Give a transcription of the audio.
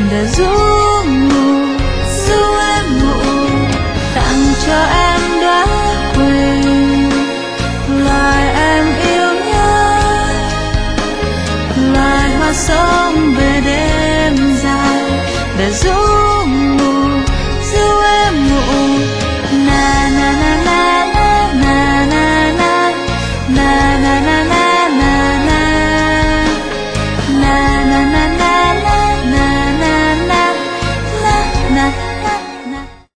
để ru em ngủ, tặng cho em đóa quỳnh, loài em yêu nhất, loài hoa sống về đêm dài để ru